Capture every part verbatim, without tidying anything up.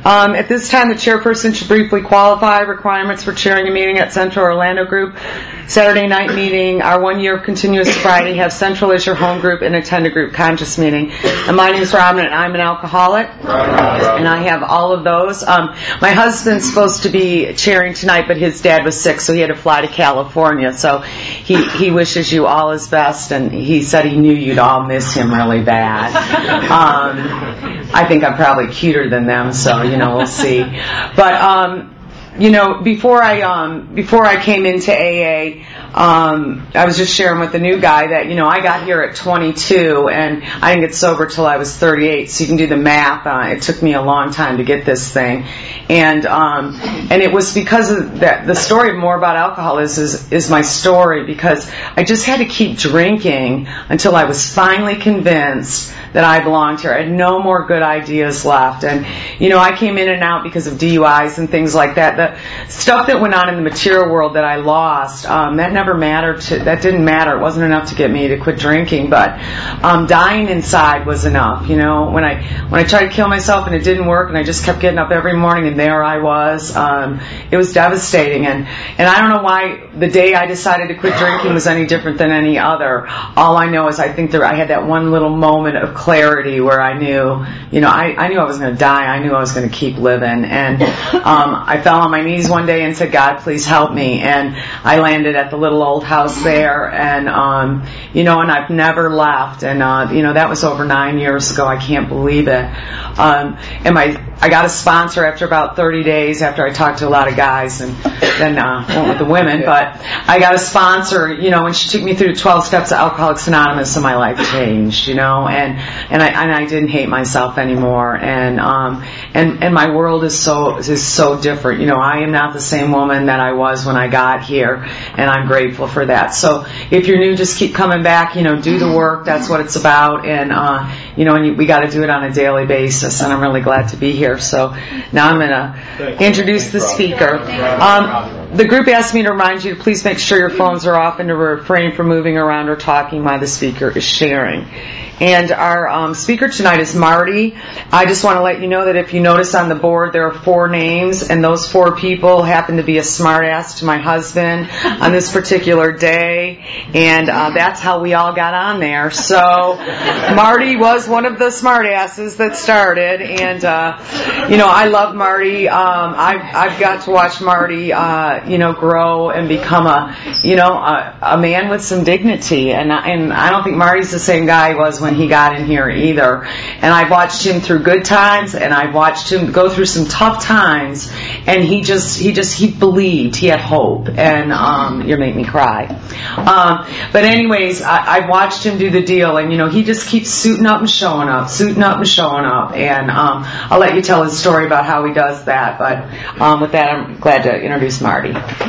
Um, at this time, the chairperson should briefly qualify requirements for chairing a meeting at Central Orlando Group. Saturday night meeting, our one year of continuous sobriety, have Central as your home group and attend a group conscious meeting. And my name is Robin, and I'm an alcoholic, and I have all of those. Um, my husband's supposed to be chairing tonight, but his dad was sick, so he had to fly to California. So he, he wishes you all his best, and he said he knew you'd all miss him really bad. Um, I think I'm probably cuter than them, so, you know, we'll see. But, um, you know, before I um before I came into A A, um, I was just sharing with the new guy that, you know, I got here at twenty-two and I didn't get sober till I was thirty-eight. So you can do the math. Uh, it took me a long time to get this thing, and um and it was because of that. The story of More About Alcohol is is is my story, because I just had to keep drinking until I was finally convinced that I belonged here. I had no more good ideas left, and you know, I came in and out because of D U Is and things like that. The stuff that went on in the material world that I lost, um, that never mattered. To, that didn't matter. It wasn't enough to get me to quit drinking, but um, dying inside was enough. You know, when I when I tried to kill myself and it didn't work, and I just kept getting up every morning, and there I was. Um, it was devastating, and and I don't know why the day I decided to quit drinking was any different than any other. All I know is I think there I had that one little moment of clarity where I knew, you know, I, I knew I was going to die. I knew I was going to keep living, and um, I fell on my knees one day and said, God, please help me. And I landed at the little old house there, and um, you know, and I've never left. And uh, you know, that was over nine years ago. I can't believe it. Um, and my I got a sponsor after about thirty days, after I talked to a lot of guys, and then uh, went with the women. But I got a sponsor, you know, and she took me through twelve steps of Alcoholics Anonymous, and my life changed, you know, and and I and I didn't hate myself anymore, and um and and my world is so is so different. You know, I am not the same woman that I was when I got here, and I'm grateful for that. So if you're new, just keep coming back. You know, do the work. That's what it's about, and uh, you know, and we got to do it on a daily basis. And I'm really glad to be here. So now I'm going to introduce the speaker. Um, the group asked me to remind you to please make sure your phones are off and to refrain from moving around or talking while the speaker is sharing. And our um, speaker tonight is Marty. I just want to let you know that if you notice on the board, there are four names, and those four people happen to be a smartass to my husband on this particular day, and uh, that's how we all got on there. So Marty was one of the smartasses that started, and uh, you know, I love Marty. Um, I've I've got to watch Marty, uh, you know, grow and become a, you know, a, a man with some dignity, and and I don't think Marty's the same guy he was when he got in here either. And I've watched him through good times, and I've watched him go through some tough times, and he just he just he believed, he had hope, and um you make me cry. Um but anyways, I, I've watched him do the deal, and you know, he just keeps suiting up and showing up, suiting up and showing up, and um I'll let you tell his story about how he does that. But um with that, I'm glad to introduce Marty.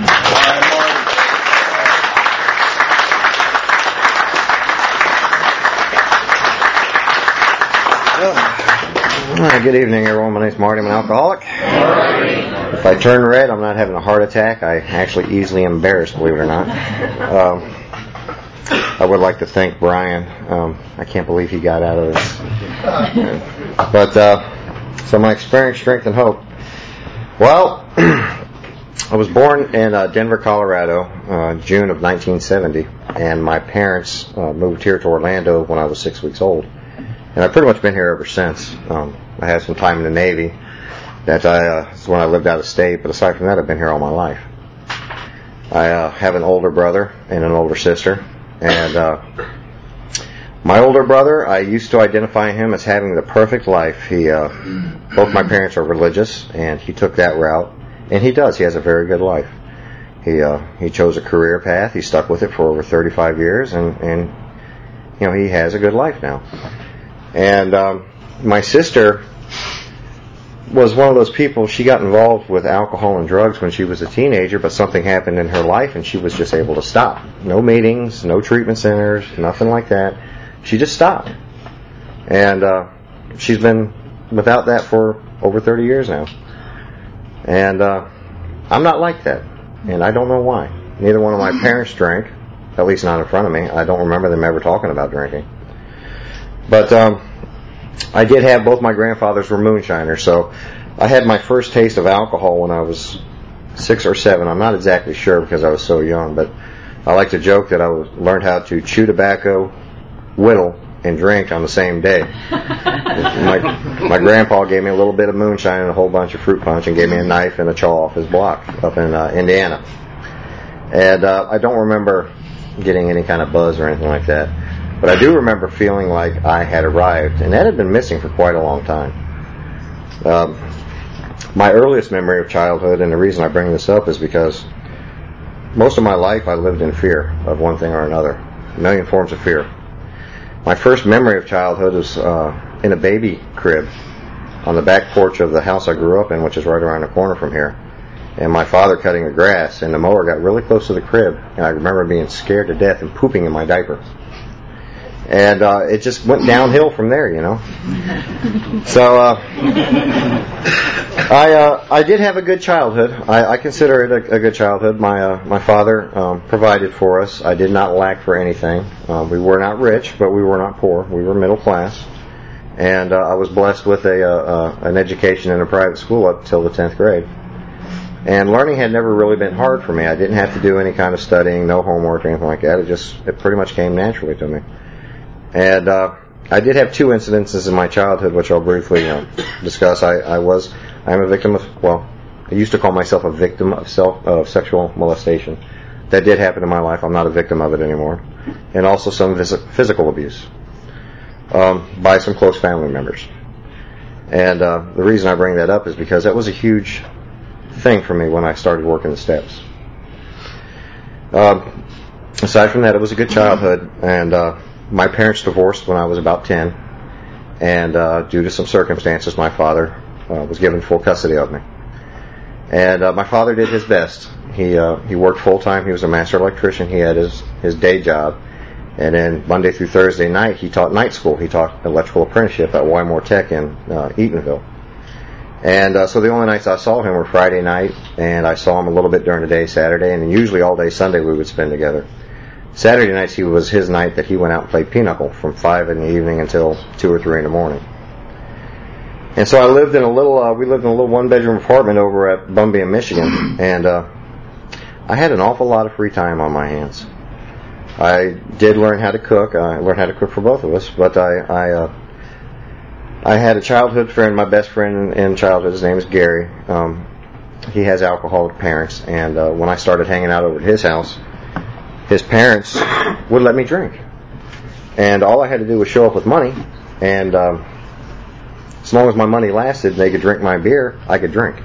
Well, good evening, everyone. My name's Marty. I'm an alcoholic. If I turn red, I'm not having a heart attack. I actually easily embarrassed, believe it or not. Um, I would like to thank Brian. Um, I can't believe he got out of this. But, uh, so my experience, strength, and hope. Well, I was born in uh, Denver, Colorado, uh, June of nineteen seventy, and my parents uh, moved here to Orlando when I was six weeks old. And I've pretty much been here ever since. Um, I had some time in the Navy. That I, uh, is when I lived out of state. But aside from that, I've been here all my life. I uh, have an older brother and an older sister. And uh, my older brother, I used to identify him as having the perfect life. He, uh, both my parents are religious, and he took that route. And he does. He has a very good life. He uh, he chose a career path. He stuck with it for over thirty-five years, and, and you know, he has a good life now. And um, my sister was one of those people, she got involved with alcohol and drugs when she was a teenager, but something happened in her life and she was just able to stop. No meetings, no treatment centers, nothing like that. She just stopped. And uh, she's been without that for over thirty years now. And uh, I'm not like that. And I don't know why. Neither one of my parents drank, at least not in front of me. I don't remember them ever talking about drinking. But um, I did have both my grandfathers were moonshiners, so I had my first taste of alcohol when I was six or seven. I'm not exactly sure because I was so young, but I like to joke that I learned how to chew tobacco, whittle, and drink on the same day. my, my grandpa gave me a little bit of moonshine and a whole bunch of fruit punch and gave me a knife and a chaw off his block up in uh, Indiana. And uh, I don't remember getting any kind of buzz or anything like that. But I do remember feeling like I had arrived, and that had been missing for quite a long time. Um, my earliest memory of childhood, and the reason I bring this up is because most of my life I lived in fear of one thing or another. A million forms of fear. My first memory of childhood was uh, in a baby crib on the back porch of the house I grew up in, which is right around the corner from here. And my father cutting the grass, and the mower got really close to the crib, and I remember being scared to death and pooping in my diaper. And uh, it just went downhill from there, you know. So uh, I uh, I did have a good childhood. I, I consider it a, a good childhood. My uh, my father um, provided for us. I did not lack for anything. Uh, we were not rich, but we were not poor. We were middle class, and uh, I was blessed with a uh, uh, an education in a private school up till the tenth grade. And learning had never really been hard for me. I didn't have to do any kind of studying, no homework or anything like that. It just it pretty much came naturally to me. And uh, I did have two incidences in my childhood, which I'll briefly you know, discuss. I, I was, I'm a victim of, well, I used to call myself a victim of self of sexual molestation. That did happen in my life. I'm not a victim of it anymore. And also some vis- physical abuse um, by some close family members. And uh, the reason I bring that up is because that was a huge thing for me when I started working the steps. Um, aside from that, it was a good childhood, and uh, my parents divorced when I was about ten, and uh, due to some circumstances, my father uh, was given full custody of me. And uh, my father did his best. He uh, he worked full time. He was a master electrician. He had his, his day job, and then Monday through Thursday night he taught night school. He taught electrical apprenticeship at Wymore Tech in uh, Eatonville. And uh, so the only nights I saw him were Friday night, and I saw him a little bit during the day Saturday, and usually all day Sunday we would spend together. Saturday nights he was his night that he went out and played pinochle from five in the evening until two or three in the morning. And so I lived in a little, uh, we lived in a little one-bedroom apartment over at Bumby, Michigan, and uh, I had an awful lot of free time on my hands. I did learn how to cook. I learned how to cook for both of us, but I I, uh, I had a childhood friend, my best friend in childhood. His name is Gary. Um, he has alcoholic parents, and uh, when I started hanging out over at his house, his parents would let me drink. And all I had to do was show up with money, and um, as long as my money lasted and they could drink my beer, I could drink.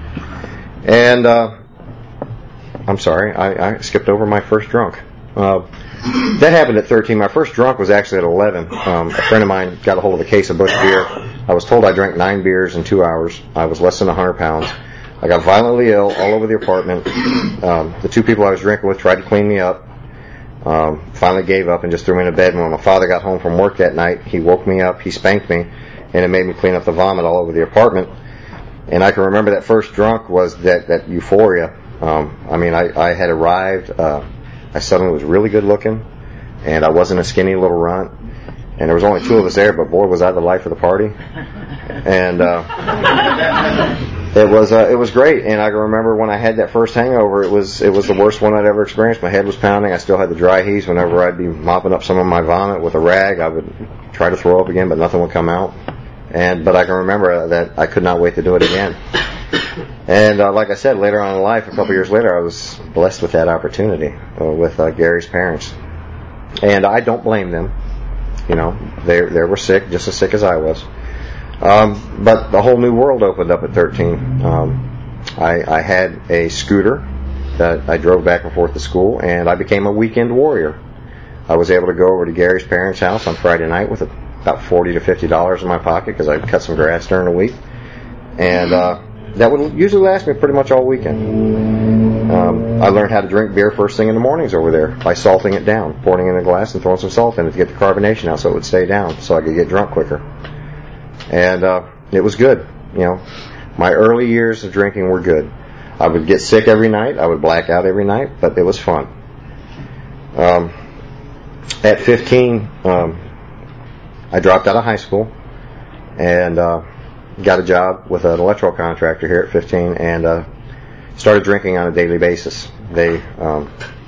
And uh, I'm sorry, I, I skipped over my first drunk. Uh, that happened at thirteen. My first drunk was actually at eleven. Um, a friend of mine got a hold of a case of Busch beer. I was told I drank nine beers in two hours. I was less than one hundred pounds. I got violently ill all over the apartment. Um, the two people I was drinking with tried to clean me up. Um, finally gave up and just threw me in a bed. And when my father got home from work that night, he woke me up, he spanked me, and it made me clean up the vomit all over the apartment. And I can remember that first drunk was that, that euphoria. Um, I mean, I, I had arrived. Uh, I suddenly was really good looking, and I wasn't a skinny little runt. And there was only two of us there, but boy, was I the life of the party. And uh, it was uh, it was great. And I can remember when I had that first hangover, it was it was the worst one I'd ever experienced. My head was pounding. I still had the dry heaves. Whenever I'd be mopping up some of my vomit with a rag, I would try to throw up again, but nothing would come out. And but I can remember that I could not wait to do it again. And uh, like I said, later on in life, a couple years later, I was blessed with that opportunity uh, with uh, Gary's parents. And I don't blame them. You know, they they were sick, just as sick as I was. Um, but the whole new world opened up at thirteen. Um, I, I had a scooter that I drove back and forth to school, and I became a weekend warrior. I was able to go over to Gary's parents' house on Friday night with about forty to fifty dollars in my pocket because I'd cut some grass during the week. And uh, that would usually last me pretty much all weekend. Um, I learned how to drink beer first thing in the mornings over there by salting it down, pouring it in a glass and throwing some salt in it to get the carbonation out so it would stay down so I could get drunk quicker. And uh, it was good. You know, my early years of drinking were good. I would get sick every night. I would black out every night, but it was fun. Um, at fifteen, um, I dropped out of high school, and uh, got a job with an electrical contractor here at fifteen, and uh, started drinking on a daily basis. They, um,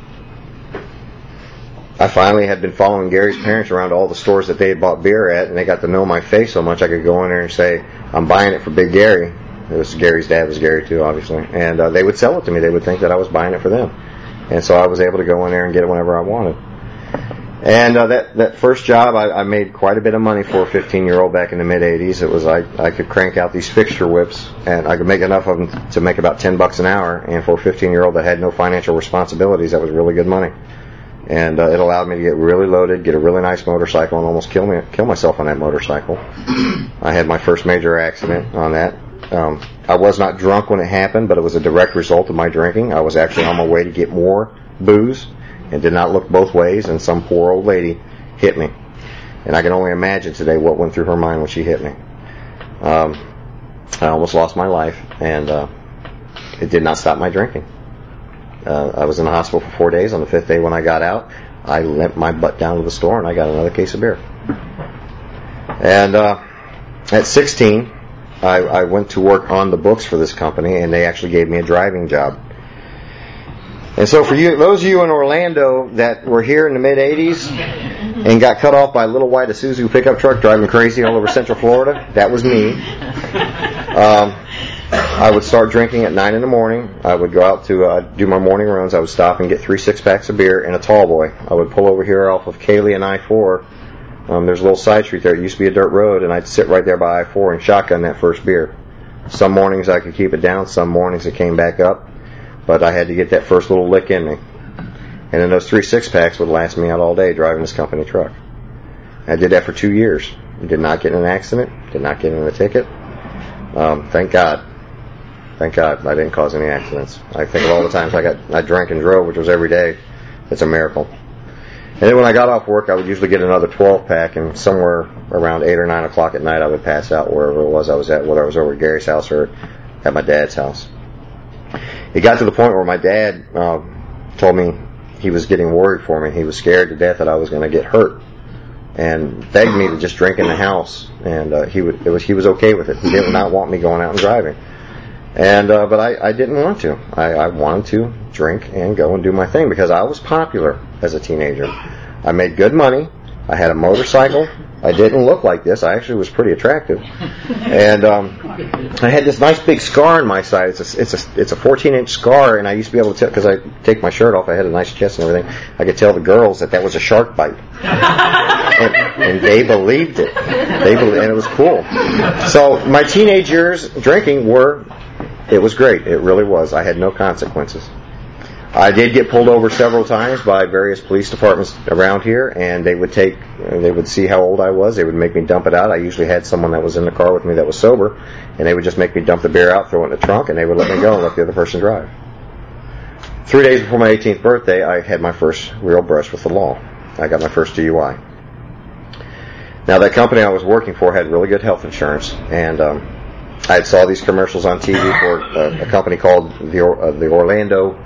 I finally had been following Gary's parents around to all the stores that they had bought beer at, and they got to know my face so much I could go in there and say, I'm buying it for Big Gary. It was Gary's dad was Gary too, obviously. And uh, they would sell it to me. They would think that I was buying it for them. And so I was able to go in there and get it whenever I wanted. And uh, that that first job, I, I made quite a bit of money for a fifteen-year-old back in the mid-eighties. It was I I could crank out these fixture whips, and I could make enough of them to make about ten bucks an hour. And for a fifteen-year-old that had no financial responsibilities, that was really good money. And uh, it allowed me to get really loaded, get a really nice motorcycle, and almost kill me kill myself on that motorcycle. I had my first major accident on that. Um, I was not drunk when it happened, but it was a direct result of my drinking. I was actually on my way to get more booze and did not look both ways, and some poor old lady hit me. And I can only imagine today what went through her mind when she hit me. Um, I almost lost my life, and uh, it did not stop my drinking. Uh, I was in the hospital for four days. On the fifth day when I got out, I limped my butt down to the store and I got another case of beer. And uh, at sixteen, I, I went to work on the books for this company, and they actually gave me a driving job. And so for you, those of you in Orlando that were here in the mid-eighties and got cut off by a little white Isuzu pickup truck driving crazy all over Central Florida, that was me. Um, I would start drinking at nine in the morning. I would go out to uh, do my morning runs. I would stop and get three six-packs of beer and a tall boy. I would pull over here off of Cayley and I four. Um, there's a little side street there. It used to be a dirt road, and I'd sit right there by I four and shotgun that first beer. Some mornings I could keep it down. Some mornings it came back up. But I had to get that first little lick in me. And then those three six-packs would last me out all day driving this company truck. I did that for two years. Did not get in an accident. Did not get in a ticket. Um, thank God. Thank God I didn't cause any accidents. I think of all the times I got I drank and drove, which was every day. It's a miracle. And then when I got off work, I would usually get another twelve-pack, and somewhere around eight or nine o'clock at night, I would pass out wherever it was I was at, whether I was over at Gary's house or at my dad's house. It got to the point where my dad uh, told me he was getting worried for me. He was scared to death that I was going to get hurt, and begged me to just drink in the house. And uh, he would, it was he was okay with it. He did not want me going out and driving. And uh, but I, I didn't want to. I, I wanted to drink and go and do my thing because I was popular as a teenager. I made good money. I had a motorcycle. I didn't look like this. I actually was pretty attractive. And um, I had this nice big scar on my side. It's a, it's a, it's a fourteen inch scar, and I used to be able to tell, because I take my shirt off, I had a nice chest and everything, I could tell the girls that that was a shark bite. and, and they believed it. They believed, and it was cool. So my teenage years drinking were, it was great. It really was. I had no consequences. I did get pulled over several times by various police departments around here, and they would take, they would see how old I was. They would make me dump it out. I usually had someone that was in the car with me that was sober, and they would just make me dump the beer out, throw it in the trunk, and they would let me go and let the other person drive. Three days before my eighteenth birthday, I had my first real brush with the law. I got my first D U I. Now, that company I was working for had really good health insurance, and um, I had saw these commercials on T V for a, a company called the, uh, the Orlando...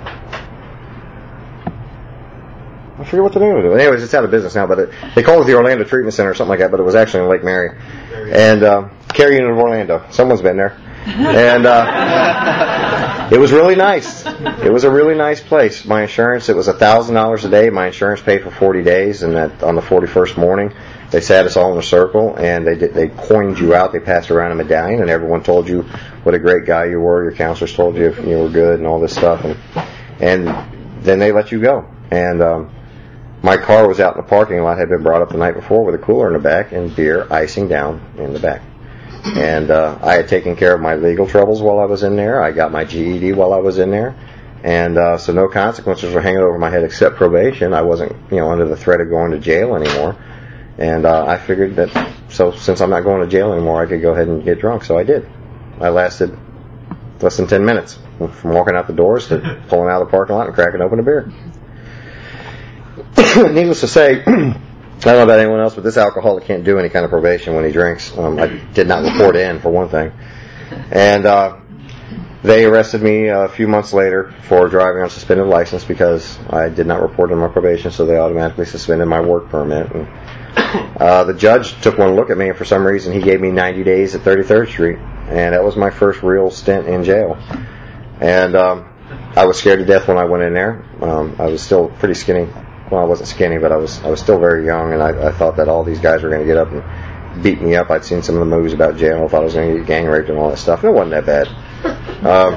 I forget what the name of it. Anyways, it's out of business now, but it, they call it the Orlando Treatment Center or something like that, but it was actually in Lake Mary. And uh, Care Unit of Orlando. Someone's been there. And uh, it was really nice. It was a really nice place. My insurance, it was one thousand dollars a day. My insurance paid for forty days, and that on the forty-first morning, they sat us all in a circle, and they did, they coined you out. They passed around a medallion, and everyone told you what a great guy you were. Your counselors told you if you were good and all this stuff. And, and then they let you go. And... Um, My car was out in the parking lot, had been brought up the night before with a cooler in the back and beer icing down in the back. And uh, I had taken care of my legal troubles while I was in there. I got my G E D while I was in there. And uh, so no consequences were hanging over my head except probation. I wasn't, you know, under the threat of going to jail anymore. And uh, I figured that, so since I'm not going to jail anymore, I could go ahead and get drunk. So I did. I lasted less than ten minutes from walking out the doors to pulling out of the parking lot and cracking open a beer. Needless to say, I don't know about anyone else, but this alcoholic can't do any kind of probation when he drinks. Um, I did not report in, for one thing. And uh, they arrested me a few months later for driving on suspended license because I did not report on my probation, so they automatically suspended my work permit. And, uh, the judge took one look at me, and for some reason he gave me ninety days at thirty-third Street, and that was my first real stint in jail. And um, I was scared to death when I went in there. Um, I was still pretty skinny. Well, I wasn't skinny, but I was I was still very young, and I, I thought that all these guys were going to get up and beat me up. I'd seen some of the movies about jail. I thought I was going to get gang raped and all that stuff, and it wasn't that bad. Um,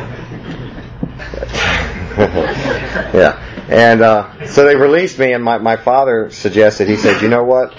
yeah, and uh, so they released me, and my, my father suggested, he said, you know what,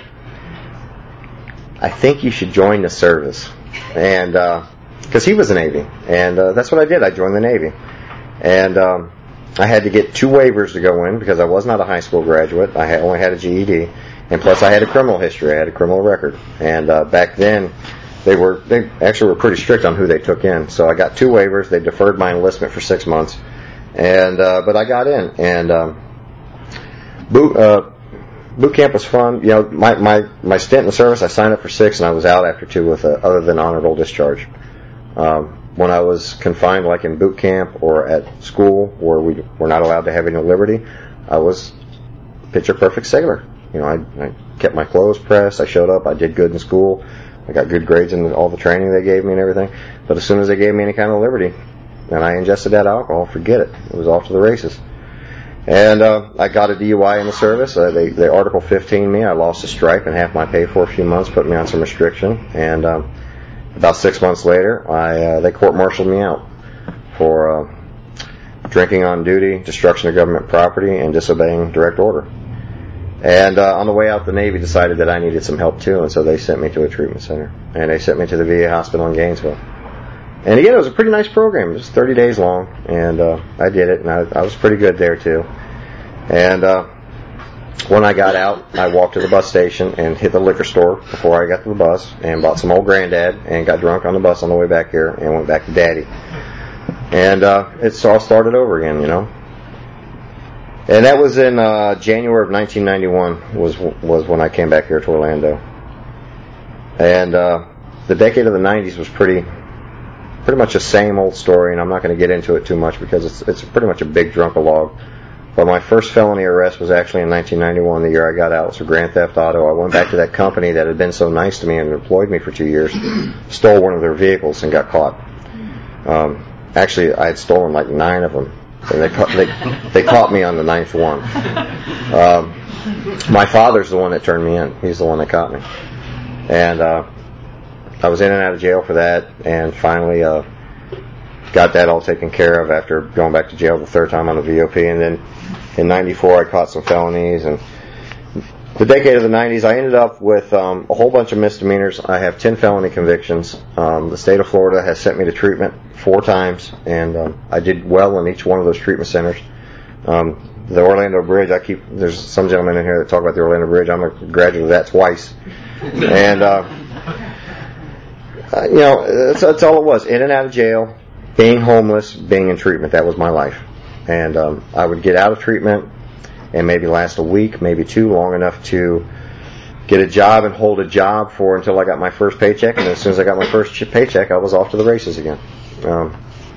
I think you should join the service, and because uh, he was a Navy, and uh, that's what I did. I joined the Navy, and um, I had to get two waivers to go in because I was not a high school graduate. I had, only had a G E D, and plus I had a criminal history. I had a criminal record, and uh, back then they were they actually were pretty strict on who they took in. So I got two waivers. They deferred my enlistment for six months, and uh, but I got in, and um, boot uh, boot camp was fun. You know, my my my stint in the service, I signed up for six, and I was out after two with a, other than honorable discharge. Um, when I was confined, like in boot camp or at school, where we were not allowed to have any liberty, I was picture perfect sailor. You know, I, I kept my clothes pressed. I showed up. I did good in school. I got good grades in all the training they gave me and everything. But as soon as they gave me any kind of liberty, and I ingested that alcohol, forget it. It was off to the races. And uh, I got a D U I in the service. Uh, they, they Article fifteen me. I lost a stripe and half my pay for a few months, put me on some restriction. And um, about six months later, I uh, they court-martialed me out for uh, drinking on duty, destruction of government property, and disobeying direct order. And uh, on the way out, the Navy decided that I needed some help too, and so they sent me to a treatment center. And they sent me to the V A hospital in Gainesville. And again, it was a pretty nice program. It was thirty days long, and uh, I did it, and I, I was pretty good there too. And uh, when I got out, I walked to the bus station and hit the liquor store before I got to the bus, and bought some Old Granddad, and got drunk on the bus on the way back here, and went back to Daddy. And uh, it's all started over again, you know. And that was in uh, January of nineteen ninety-one was was when I came back here to Orlando. And uh, the decade of the nineties was pretty pretty much the same old story, and I'm not going to get into it too much because it's it's pretty much a big drunk-a-log. But my first felony arrest was actually in nineteen ninety-one, the year I got out. It was for grand theft auto. I went back to that company that had been so nice to me and employed me for two years, stole one of their vehicles, and got caught. Um, actually, I had stolen like nine of them. And they, ca- they they caught me on the ninth one. Um, my father's the one that turned me in. He's the one that caught me. And uh, I was in and out of jail for that, and finally uh, got that all taken care of after going back to jail the third time on the V O P. And then in ninety-four, I caught some felonies. And the decade of the nineties, I ended up with um, a whole bunch of misdemeanors. I have ten felony convictions. Um, the state of Florida has sent me to treatment four times, and um, I did well in each one of those treatment centers. Um, the Orlando Bridge, I keep, there's some gentlemen in here that talk about the Orlando Bridge. I'm a graduate of that twice. And, uh, uh, you know, that's, that's all it was. In and out of jail, being homeless, being in treatment. That was my life. And um, I would get out of treatment and maybe last a week, maybe two, long enough to get a job and hold a job for until I got my first paycheck. And as soon as I got my first paycheck, I was off to the races again. Um,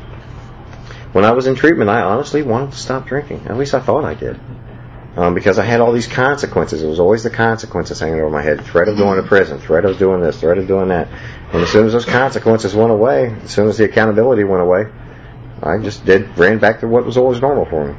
when I was in treatment, I honestly wanted to stop drinking. At least I thought I did. Um, because I had all these consequences. It was always the consequences hanging over my head. Threat of going to prison, threat of doing this, threat of doing that. And as soon as those consequences went away, as soon as the accountability went away, I just did, ran back to what was always normal for me.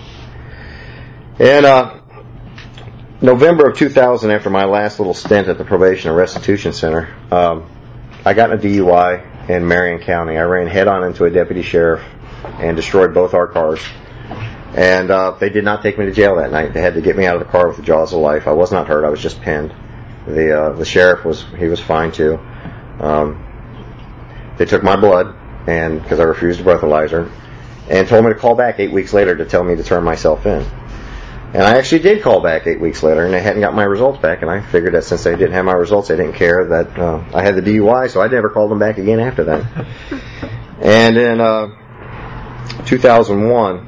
And uh, November of two thousand, after my last little stint at the Probation and Restitution Center, um, I got in a D U I in Marion County. I ran head-on into a deputy sheriff and destroyed both our cars. And uh, they did not take me to jail that night. They had to get me out of the car with the jaws of life. I was not hurt. I was just pinned. The uh, the sheriff was he was fine too. Um, they took my blood, and because I refused a breathalyzer, and told me to call back eight weeks later to tell me to turn myself in. And I actually did call back eight weeks later, and they hadn't got my results back. And I figured that since they didn't have my results, they didn't care that uh, I had the D U I, so I never called them back again after that. And in uh, two thousand one.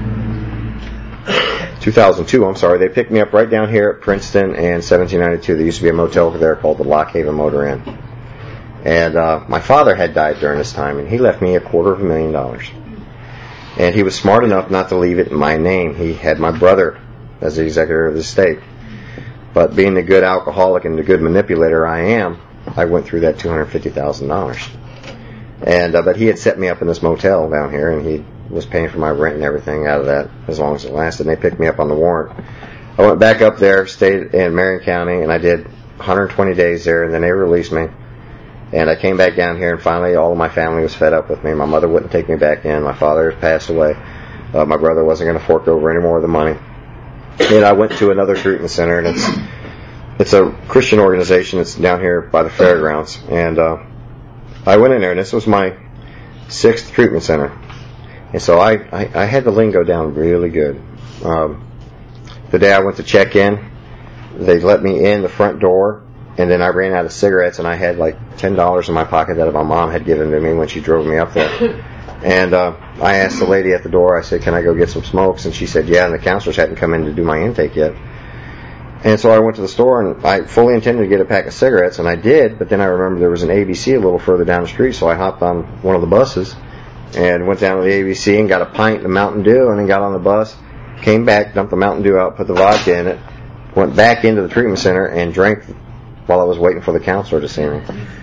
two thousand two, I'm sorry, they picked me up right down here at Princeton and seventeen ninety-two. There used to be a motel there called the Lock Haven Motor Inn. And uh, my father had died during this time, and he left me a quarter of a million dollars. And he was smart enough not to leave it in my name. He had my brother as the executor of the estate. But being the good alcoholic and the good manipulator I am, I went through that two hundred fifty thousand dollars. And uh, but he had set me up in this motel down here, and he was paying for my rent and everything out of that as long as it lasted. And they picked me up on the warrant. I went back up there, stayed in Marion County, and I did one hundred twenty days there, and then they released me. And I came back down here, and finally all of my family was fed up with me. My mother wouldn't take me back in. My father had passed away. Uh, my brother wasn't going to fork over any more of the money. And I went to another treatment center, and it's it's a Christian organization. It's down here by the fairgrounds. And uh, I went in there, and this was my sixth treatment center. And so I, I, I had the lingo down really good. Um, the day I went to check in, they let me in the front door. And then I ran out of cigarettes, and I had like ten dollars in my pocket that my mom had given to me when she drove me up there. And uh, I asked the lady at the door, I said, can I go get some smokes? And she said, yeah, and the counselors hadn't come in to do my intake yet. And so I went to the store, and I fully intended to get a pack of cigarettes, and I did, but then I remembered there was an A B C a little further down the street, so I hopped on one of the buses and went down to the A B C and got a pint of Mountain Dew, and then got on the bus, came back, dumped the Mountain Dew out, put the vodka in it, went back into the treatment center and drank while I was waiting for the counselor to see me.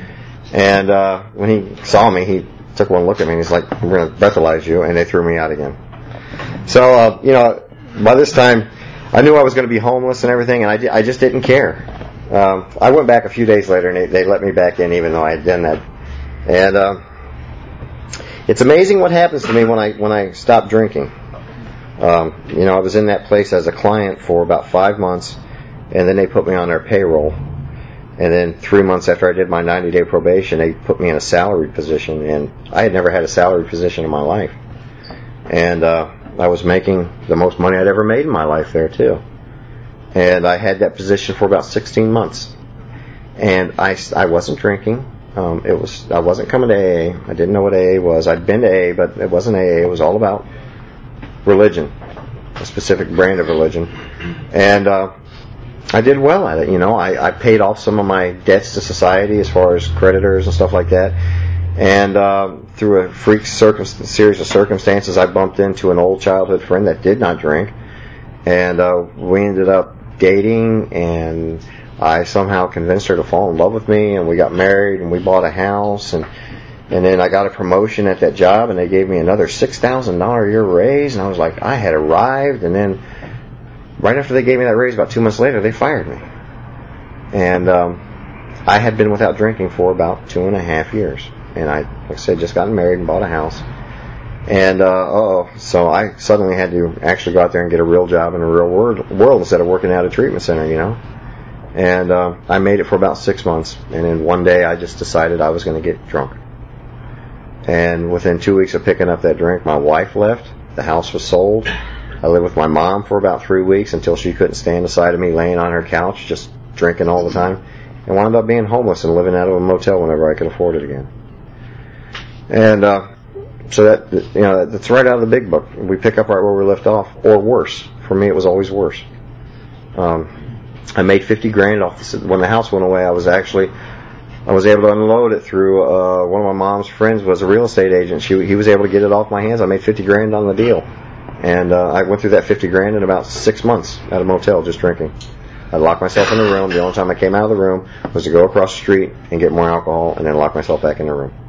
And uh, when he saw me, he took one look at me, and he's like, we're going to breathalyze you, and they threw me out again. So, uh, you know, by this time, I knew I was going to be homeless and everything, and I, I just didn't care. Um, I went back a few days later, and they, they let me back in, even though I had done that. And uh, it's amazing what happens to me when I when I stop drinking. Um, you know, I was in that place as a client for about five months, and then they put me on their payroll. And then three months after I did my ninety-day probation, they put me in a salary position, and I had never had a salary position in my life. And uh, I was making the most money I'd ever made in my life there, too. And I had that position for about sixteen months. And I, I wasn't drinking. Um, it was I wasn't coming to A A. I didn't know what A A was. I'd been to A A, but it wasn't A A. It was all about religion, a specific brand of religion. And uh, I did well at it, you know. I, I paid off some of my debts to society as far as creditors and stuff like that. And uh, through a freak circum- series of circumstances, I bumped into an old childhood friend that did not drink. And uh, we ended up dating, and I somehow convinced her to fall in love with me, and we got married, and we bought a house, and and then I got a promotion at that job, and they gave me another six thousand dollars a year raise, and I was like, I had arrived. And then right after they gave me that raise, about two months later, they fired me. And um, I had been without drinking for about two and a half years. And I, like I said, just gotten married and bought a house. And, uh, uh-oh, so I suddenly had to actually go out there and get a real job in the real world, world instead of working at a treatment center, you know. And uh, I made it for about six months. And then one day I just decided I was going to get drunk. And within two weeks of picking up that drink, my wife left. The house was sold. I lived with my mom for about three weeks until she couldn't stand the sight of me laying on her couch, just drinking all the time. And wound up being homeless and living out of a motel whenever I could afford it again. And uh, so that, you know, that's right out of the big book. We pick up right where we left off, or worse. For me, it was always worse. Um, I made fifty grand off this. When the house went away, I was actually, I was able to unload it through uh, one of my mom's friends was a real estate agent. She, he was able to get it off my hands. I made fifty grand on the deal. And uh, I went through that fifty grand in about six months at a motel just drinking. I locked myself in the room. The only time I came out of the room was to go across the street and get more alcohol and then lock myself back in the room.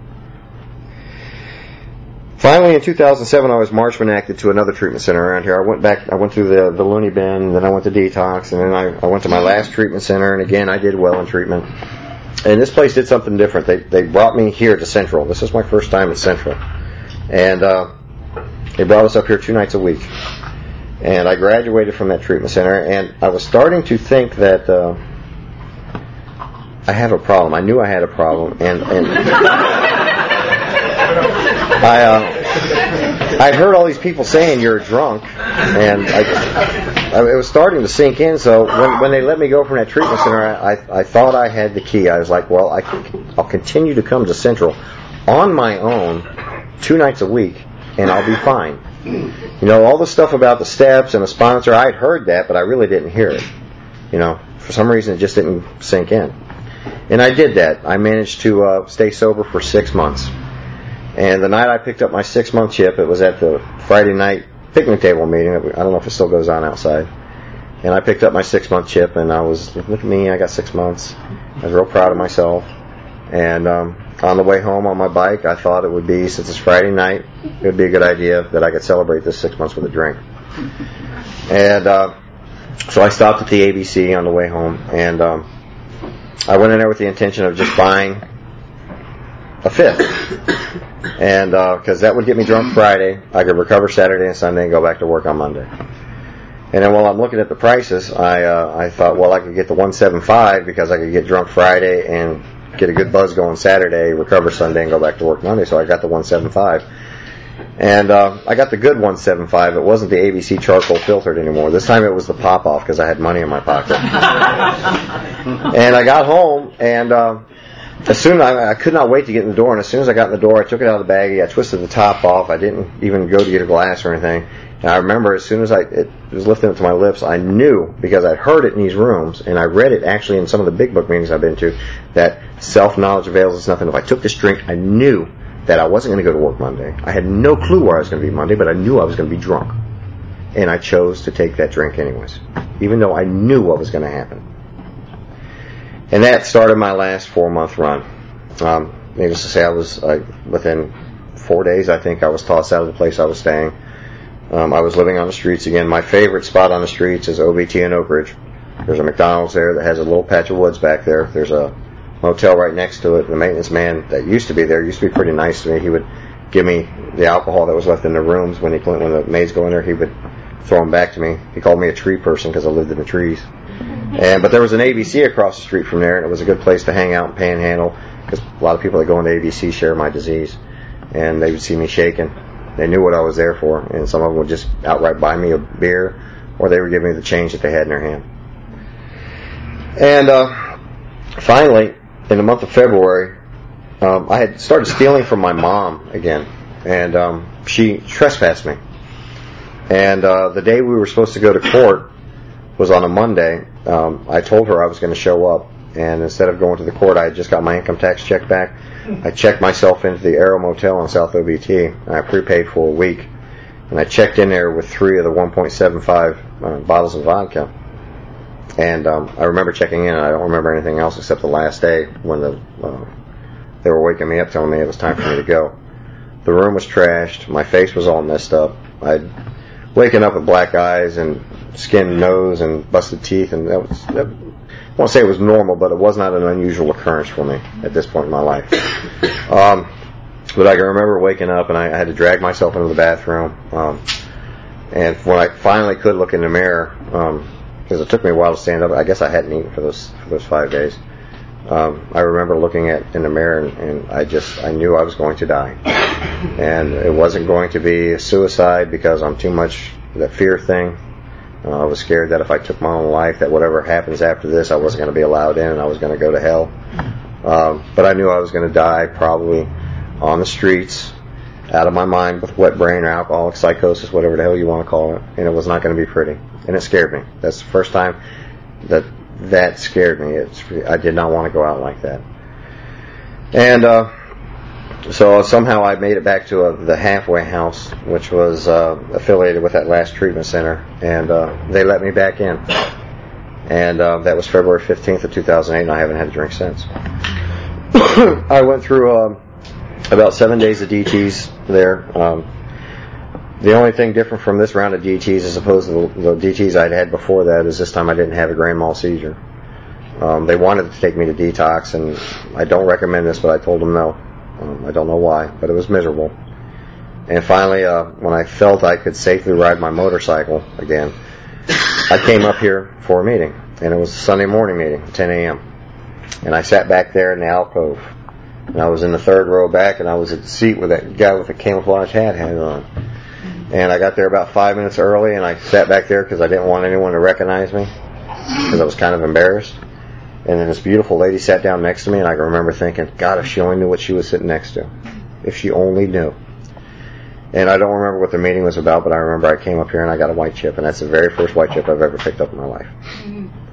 Finally, in two thousand seven, I was marshman acted to another treatment center around here. I went back, I went through the, the loony bin, then I went to detox, and then I, I went to my last treatment center, and again, I did well in treatment. And this place did something different. They they brought me here to Central. This was my first time at Central. And uh, they brought us up here two nights a week. And I graduated from that treatment center, and I was starting to think that uh, I have a problem. I knew I had a problem, and... and I uh, I heard all these people saying you're drunk, and I, I, it was starting to sink in. So when when they let me go from that treatment center, I, I, I thought I had the key. I was like, well, I can, I'll continue to come to Central on my own two nights a week, and I'll be fine. You know, all the stuff about the steps and the sponsor, I'd heard that, but I really didn't hear it. You know, for some reason it just didn't sink in. And I did that. I managed to uh, stay sober for six months. And the night I picked up my six-month chip, it was at the Friday night picnic table meeting. I don't know if it still goes on outside. And I picked up my six-month chip, and I was, look at me, I got six months. I was real proud of myself. And um, on the way home on my bike, I thought it would be, since it's Friday night, it would be a good idea that I could celebrate this six months with a drink. And uh, so I stopped at the A B C on the way home, and um, I went in there with the intention of just buying a fifth. And because uh, that would get me drunk Friday, I could recover Saturday and Sunday and go back to work on Monday. And then while I'm looking at the prices, I uh, I thought, well, I could get the one seventy-five because I could get drunk Friday and get a good buzz going Saturday, recover Sunday, and go back to work Monday. So I got the one seventy-five. And uh, I got the good one seventy-five. It wasn't the A B C charcoal filtered anymore. This time it was the pop-off because I had money in my pocket. And I got home, and uh, as soon as I, I could not wait to get in the door. And as soon as I got in the door, I took it out of the baggie. I twisted the top off. I didn't even go to get a glass or anything. And I remember as soon as I it was lifting it to my lips, I knew, because I'd heard it in these rooms, and I read it actually in some of the big book meetings I've been to, that self-knowledge avails us nothing. If I took this drink, I knew that I wasn't going to go to work Monday. I had no clue where I was going to be Monday, but I knew I was going to be drunk. And I chose to take that drink anyways, even though I knew what was going to happen. And that started my last four-month run. Um, needless to say, I was, uh, within four days, I think, I was tossed out of the place I was staying. Um, I was living on the streets again. My favorite spot on the streets is O B T in Oak Ridge. There's a McDonald's there that has a little patch of woods back there. There's a motel right next to it. The maintenance man that used to be there used to be pretty nice to me. He would give me the alcohol that was left in the rooms when he when the maids go in there. He would throw them back to me. He called me a tree person because I lived in the trees. And but there was an A B C across the street from there, and it was a good place to hang out and panhandle because a lot of people that go into A B C share my disease, and they would see me shaking. They knew what I was there for, and some of them would just outright buy me a beer, or they would give me the change that they had in their hand. And uh, finally, in the month of February, um, I had started stealing from my mom again, and um, she trespassed me. And uh, the day we were supposed to go to court was on a Monday. Um, I told her I was going to show up, and instead of going to the court, I had just got my income tax check back. I checked myself into the Arrow Motel in South O B T, and I prepaid for a week. And I checked in there with three of the one point seven five uh, bottles of vodka. And um, I remember checking in, and I don't remember anything else except the last day when the uh, they were waking me up, telling me it was time for me to go. The room was trashed. My face was all messed up. I'd waken up with black eyes and skinned nose and busted teeth, and that was, that, I won't say it was normal, but it was not an unusual occurrence for me at this point in my life. Um, but I can remember waking up, and I, I had to drag myself into the bathroom. Um, and when I finally could look in the mirror, um, because it took me a while to stand up, I guess I hadn't eaten for those for those five days. Um, I remember looking at in the mirror, and, and I just I knew I was going to die, and it wasn't going to be a suicide because I'm too much that fear thing. Uh, I was scared that if I took my own life, that whatever happens after this, I wasn't going to be allowed in, and I was going to go to hell. Um, but I knew I was going to die probably on the streets, out of my mind with wet brain or alcoholic psychosis, whatever the hell you want to call it, and it was not going to be pretty. And it scared me. That's the first time that that scared me. It's, I did not want to go out like that. And uh, so somehow I made it back to a, the halfway house, which was uh, affiliated with that last treatment center, and uh, they let me back in. And uh, that was February fifteenth of two thousand eight, and I haven't had a drink since. I went through uh, about seven days of D Ts there. Um, the only thing different from this round of D Ts as opposed to the, the D Ts I'd had before that is this time I didn't have a grand mal seizure. Um, they wanted to take me to detox, and I don't recommend this, but I told them no. Um, I don't know why, but it was miserable. And finally, uh, when I felt I could safely ride my motorcycle again, I came up here for a meeting, and it was a Sunday morning meeting, ten a.m. And I sat back there in the alcove, and I was in the third row back, and I was at the seat where that guy with the camouflage hat had on. And I got there about five minutes early, and I sat back there because I didn't want anyone to recognize me, because I was kind of embarrassed. And then this beautiful lady sat down next to me, and I can remember thinking, God, if she only knew what she was sitting next to. If she only knew. And I don't remember what the meeting was about, but I remember I came up here and I got a white chip, and that's the very first white chip I've ever picked up in my life.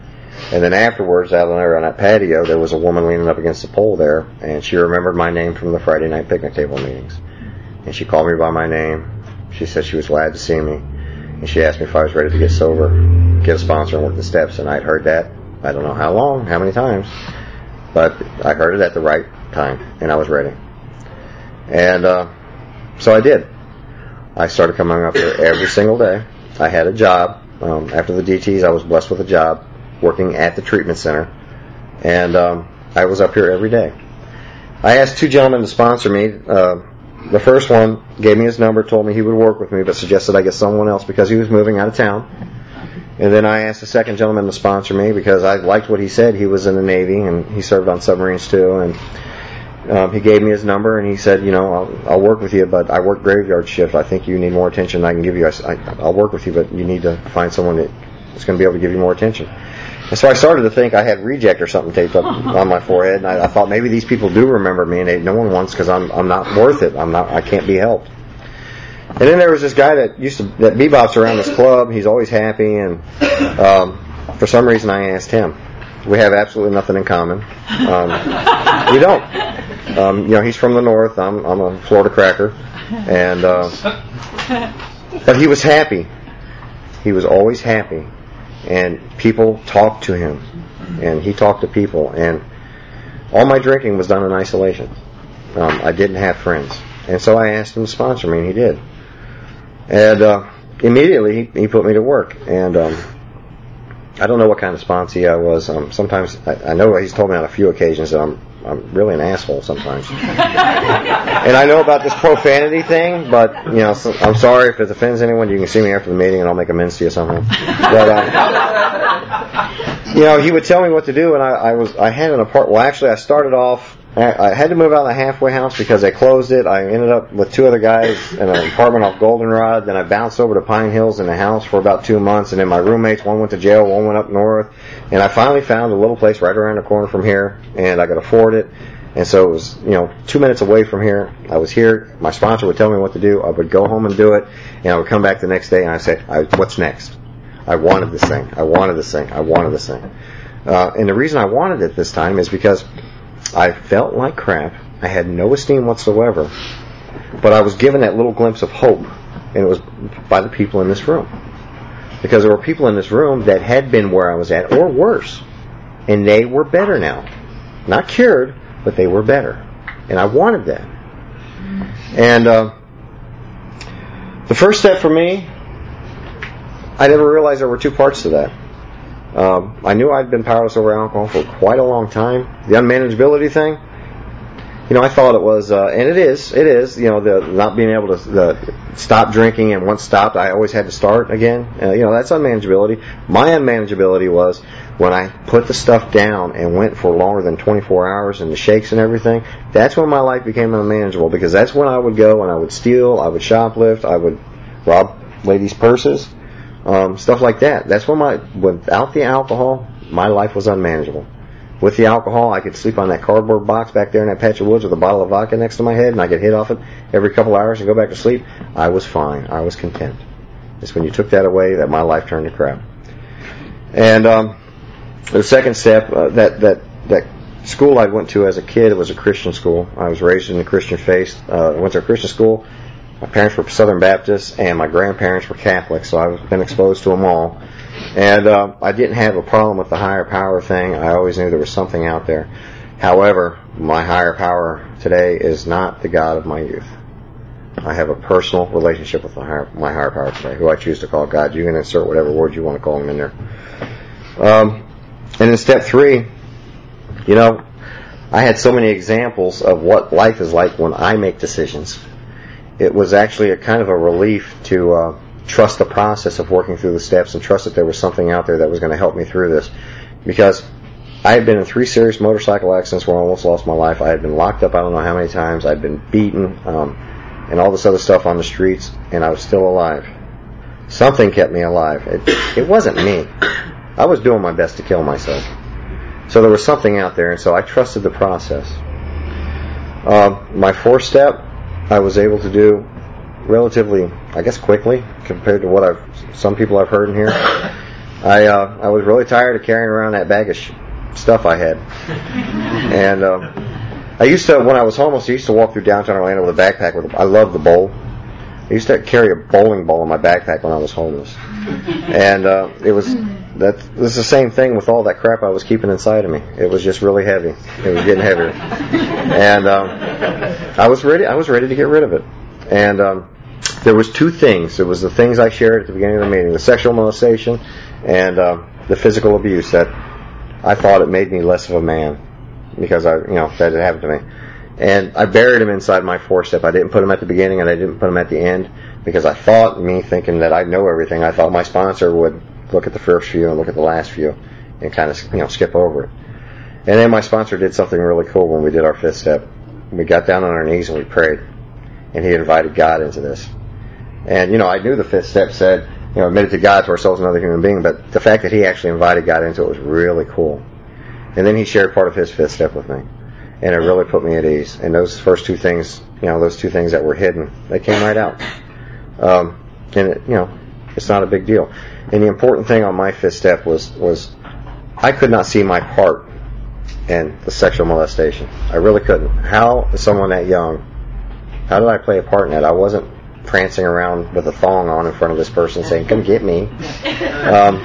And then afterwards, out there on that patio, there was a woman leaning up against the pole there, and she remembered my name from the Friday night picnic table meetings. And she called me by my name. She said she was glad to see me. And she asked me if I was ready to get sober, get a sponsor, and work the steps. And I'd heard that, I don't know how long, how many times, but I heard it at the right time, and I was ready. And uh, so I did. I started coming up there every single day. I had a job. Um, after the D Ts, I was blessed with a job working at the treatment center, and um, I was up here every day. I asked two gentlemen to sponsor me. Uh, the first one gave me his number, told me he would work with me, but suggested I get someone else because he was moving out of town. And then I asked the second gentleman to sponsor me because I liked what he said. He was in the Navy, and he served on submarines too, and um, he gave me his number, and he said, you know, I'll, I'll work with you, but I work graveyard shift. I think you need more attention than I can give you. I, I'll work with you, but you need to find someone that's going to be able to give you more attention. And so I started to think I had reject or something taped up on my forehead, and I, I thought maybe these people do remember me, and they, no one wants because I'm I'm not worth it. I'm not. I can't be helped. And then there was this guy that used to that bebops around this club. He's always happy, and um, for some reason I asked him. We have absolutely nothing in common. Um, we don't. Um, you know, he's from the north. I'm I'm a Florida cracker, and uh, but he was happy. He was always happy. And people talked to him, and he talked to people, and all my drinking was done in isolation. Um, I didn't have friends, and so I asked him to sponsor me, and he did. And uh, immediately he, he put me to work, and um, I don't know what kind of sponsee I was. Um, sometimes I, I know he's told me on a few occasions that I'm I'm really an asshole sometimes. And I know about this profanity thing, but you know, so, I'm sorry if it offends anyone. You can see me after the meeting, and I'll make amends to you somehow. But uh, you know, he would tell me what to do, and I, I was I had an apartment. Well, actually, I started off. I, I had to move out of the halfway house because they closed it. I ended up with two other guys in an apartment off Goldenrod. Then I bounced over to Pine Hills in the house for about two months, and then my roommates, one went to jail, one went up north, and I finally found a little place right around the corner from here, and I could afford it. And so it was, you know, two minutes away from here. I was here. My sponsor would tell me what to do. I would go home and do it, and I would come back the next day, and I'd say, I, what's next? I wanted this thing. I wanted this thing. I wanted this thing. Uh, and the reason I wanted it this time is because I felt like crap. I had no esteem whatsoever. But I was given that little glimpse of hope, and it was by the people in this room. Because there were people in this room that had been where I was at, or worse. And they were better now. Not cured, but they were better. And I wanted that. And uh, the first step for me, I never realized there were two parts to that. Um, I knew I'd been powerless over alcohol for quite a long time. The unmanageability thing, you know, I thought it was, uh, and it is, it is, you know, the not being able to the, stop drinking, and once stopped, I always had to start again. Uh, you know, that's unmanageability. My unmanageability was when I put the stuff down and went for longer than twenty-four hours and the shakes and everything. That's when my life became unmanageable, because that's when I would go and I would steal, I would shoplift, I would rob ladies' purses. Um, stuff like that. That's when my, without the alcohol, my life was unmanageable. With the alcohol, I could sleep on that cardboard box back there in that patch of woods with a bottle of vodka next to my head, and I could hit off it every couple hours and go back to sleep. I was fine. I was content. It's when you took that away that my life turned to crap. And um, the second step, uh, that that that school I went to as a kid, it was a Christian school. I was raised in the Christian faith. Uh, I went to a Christian school. My parents were Southern Baptists, and my grandparents were Catholics, so I've been exposed to them all. And uh, I didn't have a problem with the higher power thing. I always knew there was something out there. However, my higher power today is not the God of my youth. I have a personal relationship with my higher, my higher power today, who I choose to call God. You can insert whatever word you want to call him in there. Um, and in step three, you know, I had so many examples of what life is like when I make decisions. It was actually a kind of a relief to uh, trust the process of working through the steps and trust that there was something out there that was going to help me through this. Because I had been in three serious motorcycle accidents where I almost lost my life. I had been locked up I don't know how many times. I'd been beaten um, and all this other stuff on the streets, and I was still alive. Something kept me alive. It, it wasn't me. I was doing my best to kill myself. So there was something out there, and so I trusted the process. Uh, my fourth step, I was able to do relatively, I guess, quickly compared to what I've some people I've heard in here. I uh, I was really tired of carrying around that bag of sh- stuff I had. And uh, I used to, when I was homeless, I used to walk through downtown Orlando with a backpack. With a, I love the bowl. I used to carry a bowling ball in my backpack when I was homeless. And uh, it was that it was the same thing with all that crap I was keeping inside of me. It was just really heavy. It was getting heavier. And um, I was ready. I was ready to get rid of it. And um, there was two things. It was the things I shared at the beginning of the meeting: the sexual molestation and uh, the physical abuse. That I thought it made me less of a man because I, you know, that had happened to me. And I buried him inside my four-step. I didn't put him at the beginning and I didn't put him at the end because I thought, me thinking that I know everything, I thought my sponsor would look at the first few and look at the last few and kind of, you know, skip over it. And then my sponsor did something really cool when we did our fifth step. We got down on our knees and we prayed. And he invited God into this. And, you know, I knew the fifth step said, you know, admitted to God, to ourselves, another human being, but the fact that he actually invited God into it was really cool. And then he shared part of his fifth step with me. And it really put me at ease. And those first two things, you know, those two things that were hidden, they came right out. Um, and, it, you know, it's not a big deal. And the important thing on my fifth step was, was I could not see my part in the sexual molestation. I really couldn't. How, as someone that young, how did I play a part in that? I wasn't prancing around with a thong on in front of this person saying, come get me. Um,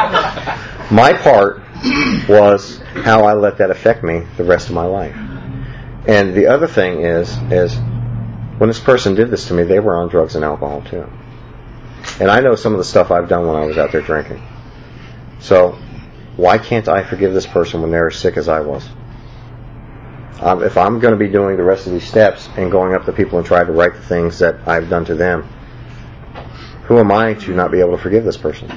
my part was how I let that affect me the rest of my life. And the other thing is, is when this person did this to me, they were on drugs and alcohol too. And I know some of the stuff I've done when I was out there drinking. So why can't I forgive this person when they're as sick as I was? Um, if I'm going to be doing the rest of these steps and going up to people and trying to right the things that I've done to them, who am I to not be able to forgive this person?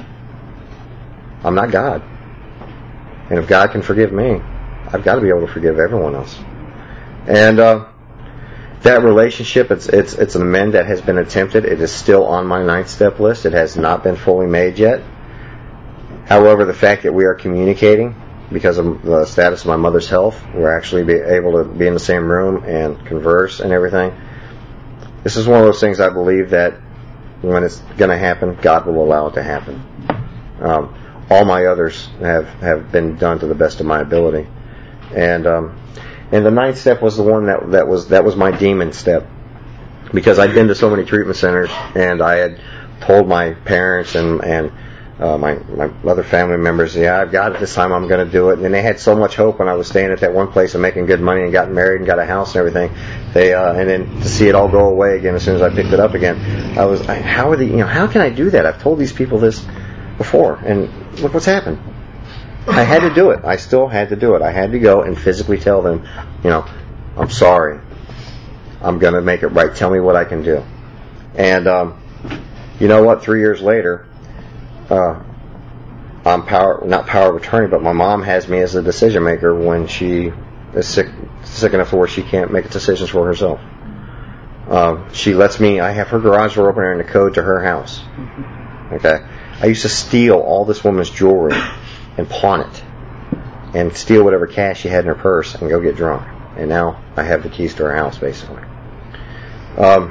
I'm not God. And if God can forgive me, I've got to be able to forgive everyone else. And uh, that relationship, it's it's it's an amend that has been attempted. It is still on my ninth step list. It has not been fully made yet. However, the fact that we are communicating because of the status of my mother's health, we're actually be able to be in the same room and converse and everything. This is one of those things I believe that when it's going to happen, God will allow it to happen. Um, all my others have, have been done to the best of my ability. And um, and the ninth step was the one that that was that was my demon step, because I'd been to so many treatment centers and I had told my parents and and uh, my my other family members, yeah, I've got it this time, I'm going to do it. And they had so much hope when I was staying at that one place and making good money and got married and got a house and everything. They uh, and then to see it all go away again as soon as I picked it up again, I was, I, how are the, you know, how can I do that? I've told these people this before, and look what's happened. I had to do it. I still had to do it. I had to go and physically tell them, you know, I'm sorry. I'm going to make it right. Tell me what I can do. And um, you know what? Three years later, uh, I'm power not power of attorney, but my mom has me as a decision maker when she is sick sick enough to where she can't make decisions for herself. Uh, she lets me. I have her garage door opener and the code to her house. Okay. I used to steal all this woman's jewelry and pawn it and steal whatever cash she had in her purse and go get drunk. And now I have the keys to her house, basically. Um,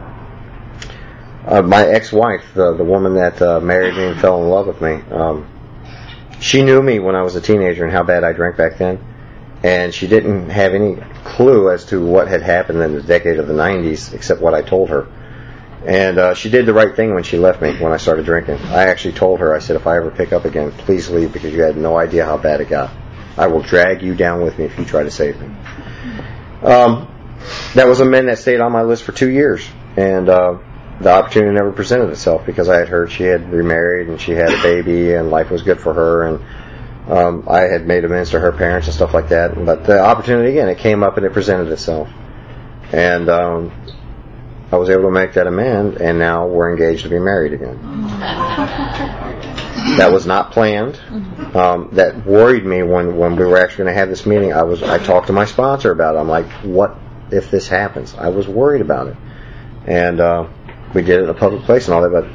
uh, my ex-wife, the, the woman that uh, married me and fell in love with me, um, she knew me when I was a teenager and how bad I drank back then. And she didn't have any clue as to what had happened in the decade of the nineties except what I told her. And uh, she did the right thing when she left me when I started drinking. I actually told her, I said, if I ever pick up again, please leave, because you had no idea how bad it got. I will drag you down with me if you try to save me. Um, that was a man that stayed on my list for two years. And uh, the opportunity never presented itself because I had heard she had remarried and she had a baby and life was good for her. And um, I had made amends to her parents and stuff like that. But the opportunity, again, it came up and it presented itself. And um, I was able to make that amend, and now we're engaged to be married again. That was not planned. Um, that worried me when, when we were actually going to have this meeting. I was I talked to my sponsor about it. I'm like, what if this happens? I was worried about it. And uh, we did it in a public place and all that, but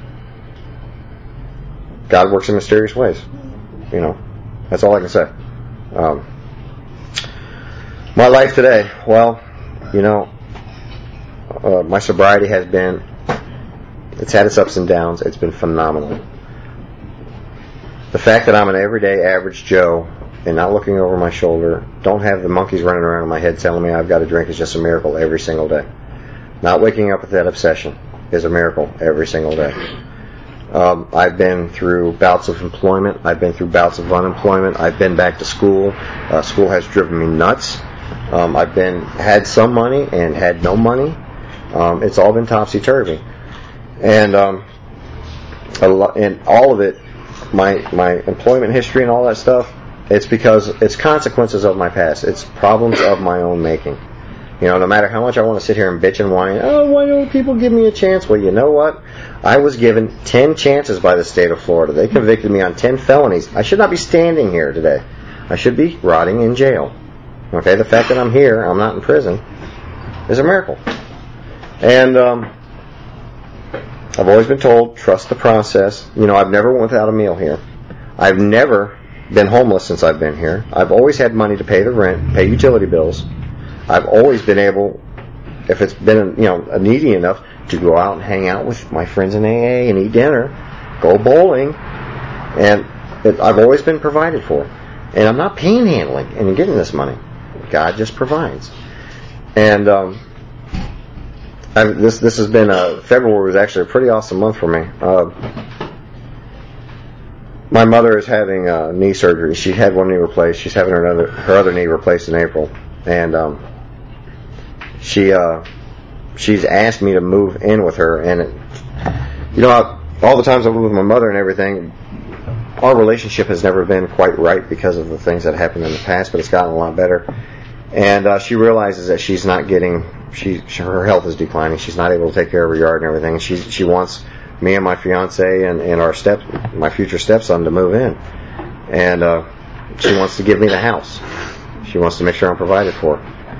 God works in mysterious ways. You know, that's all I can say. Um, my life today, well, you know, Uh, my sobriety has been, it's had its ups and downs. It's been phenomenal. the fact that I'm an everyday average Joe and not looking over my shoulder, don't have the monkeys running around in my head telling me I've got to drink is just a miracle every single day. Not waking up with that obsession is a miracle every single day. Um, I've been through bouts of employment. I've been through bouts of unemployment. I've been back to school. Uh, school has driven me nuts. Um, I've been had some money and had no money. Um, it's all been topsy-turvy. And um, a lo- and all of it, my my employment history and all that stuff, it's because it's consequences of my past. It's problems of my own making. You know, no matter how much I want to sit here and bitch and whine, oh, why don't people give me a chance? Well, you know what? I was given ten chances by the state of Florida. They convicted me on ten felonies. I should not be standing here today. I should be rotting in jail. Okay, the fact that I'm here, I'm not in prison, is a miracle. And um, I've always been told, trust the process. You know, I've never went without a meal here. I've never been homeless since I've been here. I've always had money to pay the rent, pay utility bills. I've always been able, if it's been, you know, needy enough, to go out and hang out with my friends in A A and eat dinner, go bowling, and it, I've always been provided for. And I'm not panhandling and getting this money. God just provides. And um, I've, this this has been a February was actually a pretty awesome month for me. Uh, my mother is having uh, knee surgery. She had one knee replaced. She's having her other her other knee replaced in April, and um, she uh, she's asked me to move in with her. And it, you know, I, all the times I've lived with my mother and everything, our relationship has never been quite right because of the things that happened in the past, but it's gotten a lot better. And uh, she realizes that she's not getting, she her health is declining. She's not able to take care of her yard and everything. She she wants me and my fiance and, and our step, my future stepson to move in. And uh, she wants to give me the house. She wants to make sure I'm provided for.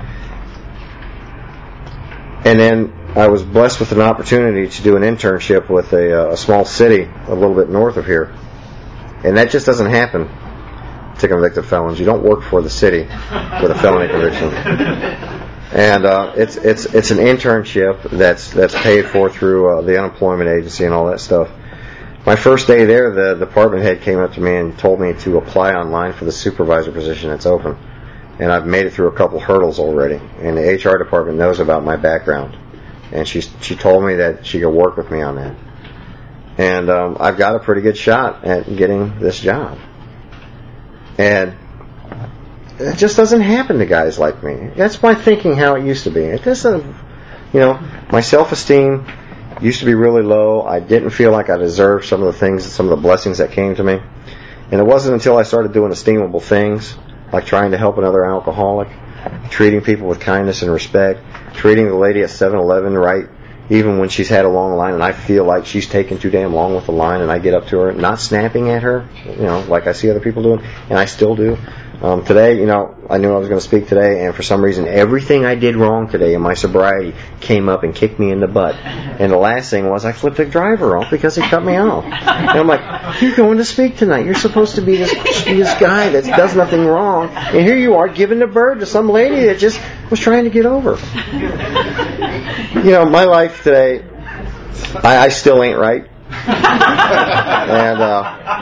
And then I was blessed with an opportunity to do an internship with a, a small city a little bit north of here. And that just doesn't happen to convicted felons. You don't work for the city with a felony conviction. And uh, it's it's it's an internship that's that's paid for through uh, the unemployment agency and all that stuff. My first day there, the department head came up to me and told me to apply online for the supervisor position that's open. And I've made it through a couple hurdles already. And the H R department knows about my background. And she she told me that she could work with me on that. And um, I've got a pretty good shot at getting this job. And it just doesn't happen to guys like me. That's my thinking how it used to be. It doesn't, you know, my self-esteem used to be really low. I didn't feel like I deserved some of the things, some of the blessings that came to me. And it wasn't until I started doing esteemable things, like trying to help another alcoholic, treating people with kindness and respect, treating the lady at seven eleven right, even when she's had a long line and I feel like she's taking too damn long with the line, and I get up to her, not snapping at her, you know, like I see other people doing, and I still do. Um, today, you know, I knew I was going to speak today, and for some reason, everything I did wrong today in my sobriety came up and kicked me in the butt. And the last thing was I flipped a driver off because he cut me off. And I'm like, you're going to speak tonight. You're supposed to be this, this guy that does nothing wrong, and here you are giving the bird to some lady that just was trying to get over. You know, my life today, I, I still ain't right. And uh,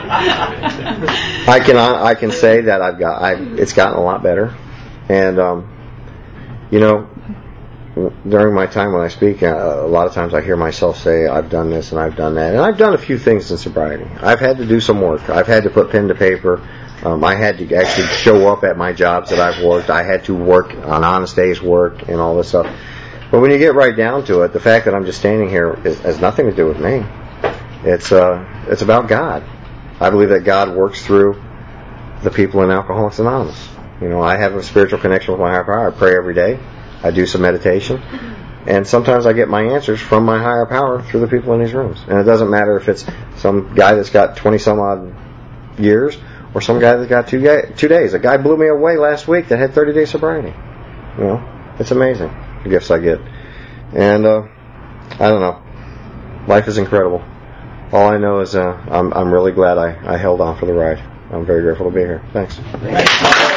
I can I can say that I've got I it's gotten a lot better. And um, you know, during my time when I speak, uh, a lot of times I hear myself say I've done this and I've done that, and I've done a few things in sobriety. I've had to do some work. I've had to put pen to paper. Um, I had to actually show up at my jobs that I've worked. I had to work on honest days work and all this stuff. But when you get right down to it, the fact that I'm just standing here is, has nothing to do with me. It's uh, it's about God. I believe that God works through the people in Alcoholics Anonymous. You know, I have a spiritual connection with my higher power. I pray every day. I do some meditation. And sometimes I get my answers from my higher power through the people in these rooms. And it doesn't matter if it's some guy that's got twenty-some odd years or some guy that's got two, ga- two days. A guy blew me away last week that had thirty days sobriety. You know, it's amazing, the gifts I get. And uh, I don't know. Life is incredible. All I know is uh, I'm, I'm really glad I, I held on for the ride. I'm very grateful to be here. Thanks.